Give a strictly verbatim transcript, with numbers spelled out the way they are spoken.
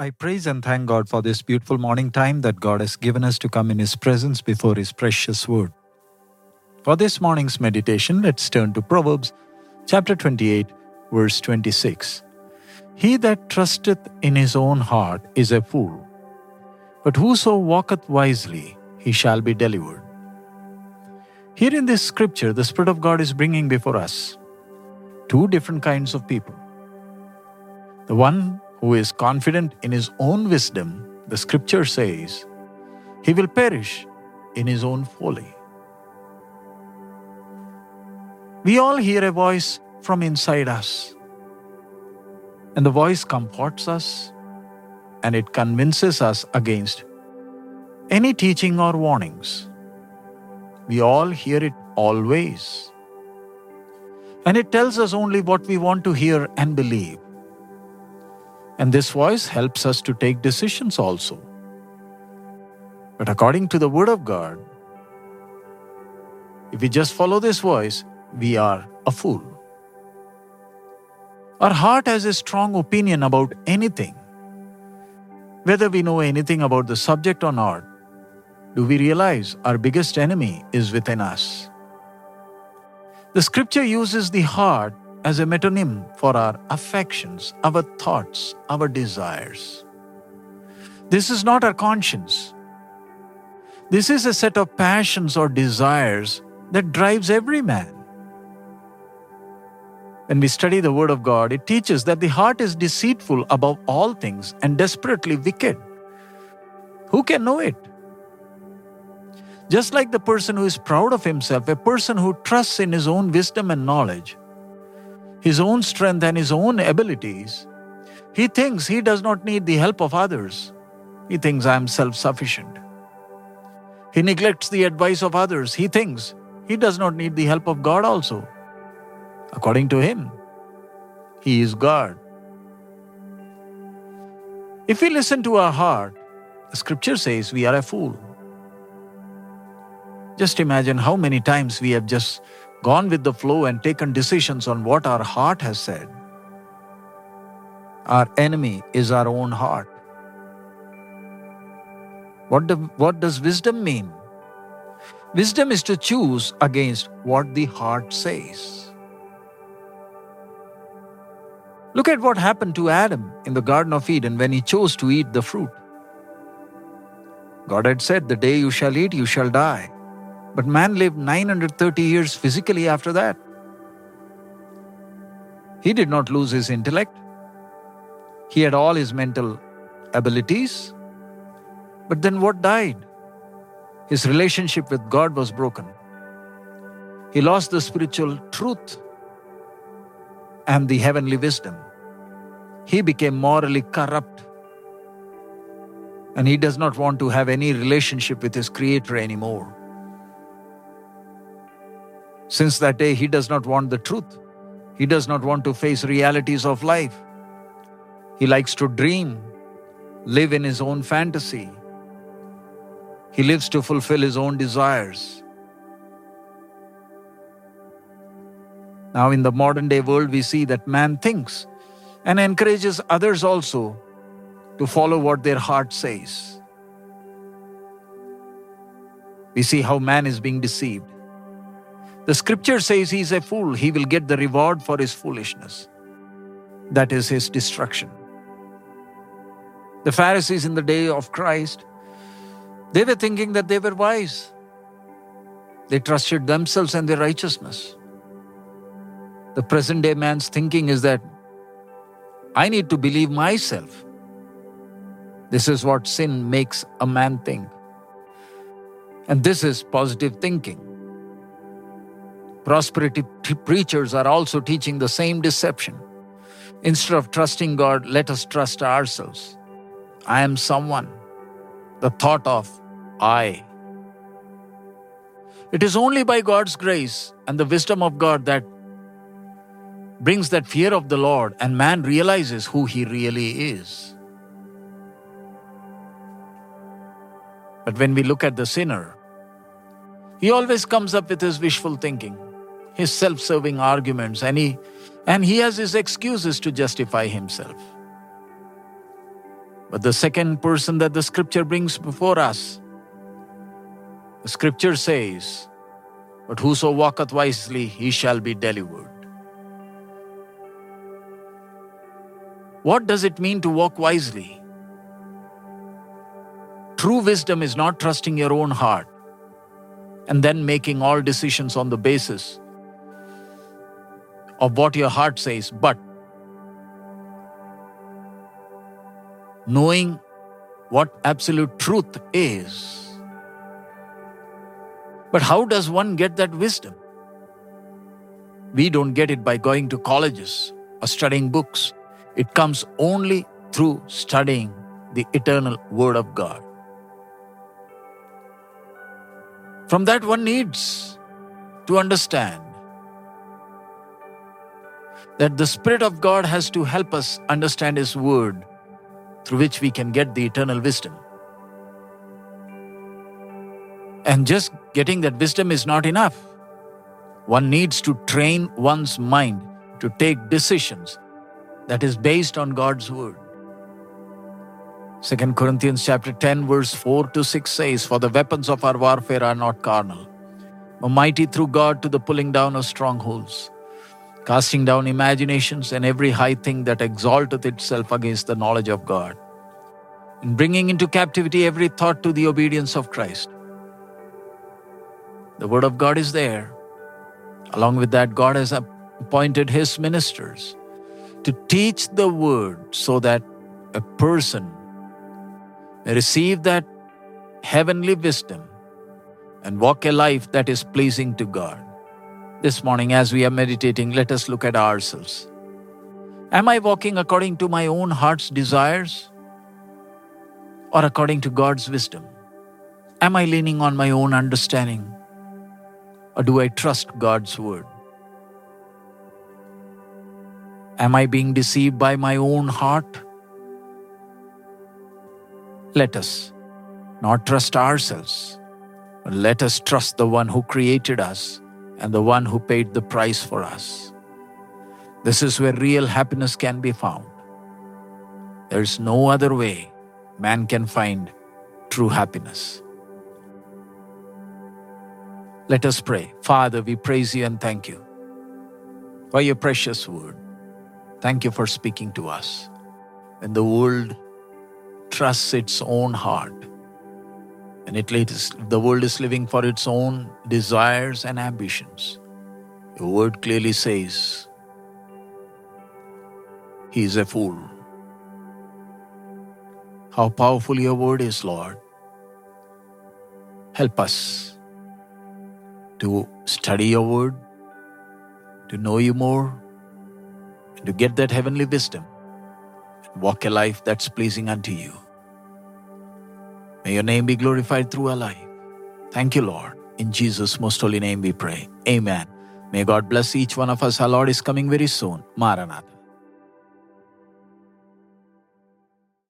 I praise and thank God for this beautiful morning time that God has given us to come in His presence before His precious word. For this morning's meditation, let's turn to Proverbs chapter twenty-eight, verse twenty-six. He that trusteth in his own heart is a fool, but whoso walketh wisely, he shall be delivered. Here in this scripture, the Spirit of God is bringing before us two different kinds of people. The one who is confident in his own wisdom, the scripture says, he will perish in his own folly. We all hear a voice from inside us, and the voice comforts us, and it convinces us against any teaching or warnings. We all hear it always, and it tells us only what we want to hear and believe. And this voice helps us to take decisions also. But according to the Word of God, if we just follow this voice, we are a fool. Our heart has a strong opinion about anything. Whether we know anything about the subject or not, do we realize our biggest enemy is within us? The scripture uses the heart as a metonym for our affections, our thoughts, our desires. This is not our conscience. This is a set of passions or desires that drives every man. When we study the Word of God, it teaches that the heart is deceitful above all things and desperately wicked. Who can know it? Just like the person who is proud of himself, a person who trusts in his own wisdom and knowledge, his own strength and his own abilities, he thinks he does not need the help of others. He thinks I am self-sufficient. He neglects the advice of others. He thinks he does not need the help of God also. According to him, he is God. If we listen to our heart, the scripture says we are a fool. Just imagine how many times we have just gone with the flow and taken decisions on what our heart has said. Our enemy is our own heart. What, do, what does wisdom mean? Wisdom is to choose against what the heart says. Look at what happened to Adam in the Garden of Eden when he chose to eat the fruit. God had said, "The day you shall eat, you shall die." But man lived nine hundred thirty years physically after that. He did not lose his intellect. He had all his mental abilities. But then what died? His relationship with God was broken. He lost the spiritual truth and the heavenly wisdom. He became morally corrupt. And he does not want to have any relationship with his Creator anymore. Since that day, he does not want the truth. He does not want to face realities of life. He likes to dream, live in his own fantasy. He lives to fulfill his own desires. Now, in the modern day world, we see that man thinks and encourages others also to follow what their heart says. We see how man is being deceived. The scripture says he is a fool. He will get the reward for his foolishness. That is his destruction. The Pharisees in the day of Christ, they were thinking that they were wise. They trusted themselves and their righteousness. The present day man's thinking is that I need to believe myself. This is what sin makes a man think. And this is positive thinking. Prosperity preachers are also teaching the same deception. Instead of trusting God, let us trust ourselves. I am someone. The thought of I. It is only by God's grace and the wisdom of God that brings that fear of the Lord, and man realizes who he really is. But when we look at the sinner, he always comes up with his wishful thinking, his self-serving arguments, and he, and he has his excuses to justify himself. But the second person that the scripture brings before us, the scripture says, "But whoso walketh wisely, he shall be delivered." What does it mean to walk wisely? True wisdom is not trusting your own heart and then making all decisions on the basis of what your heart says, but knowing what absolute truth is. But how does one get that wisdom? We don't get it by going to colleges or studying books. It comes only through studying the eternal Word of God. From that, one needs to understand that the Spirit of God has to help us understand His Word, through which we can get the eternal wisdom. And just getting that wisdom is not enough. One needs to train one's mind to take decisions that is based on God's Word. Second Corinthians chapter ten verse four to six says, "For the weapons of our warfare are not carnal, but mighty through God to the pulling down of strongholds, casting down imaginations and every high thing that exalteth itself against the knowledge of God, and bringing into captivity every thought to the obedience of Christ." The Word of God is there. Along with that, God has appointed His ministers to teach the Word so that a person may receive that heavenly wisdom and walk a life that is pleasing to God. This morning, as we are meditating, let us look at ourselves. Am I walking according to my own heart's desires or according to God's wisdom? Am I leaning on my own understanding or do I trust God's Word? Am I being deceived by my own heart? Let us not trust ourselves, but let us trust the one who created us and the one who paid the price for us. This is where real happiness can be found. There is no other way man can find true happiness. Let us pray. Father, we praise you and thank you for your precious Word. Thank you for speaking to us. When the world trusts its own heart, and it is, the world is living for its own desires and ambitions, your Word clearly says, he is a fool. How powerful your Word is, Lord. Help us to study your Word, to know you more, and to get that heavenly wisdom, and walk a life that's pleasing unto you. May your name be glorified through our life. Thank you, Lord. In Jesus' most holy name we pray. Amen. May God bless each one of us. Our Lord is coming very soon. Maranatha.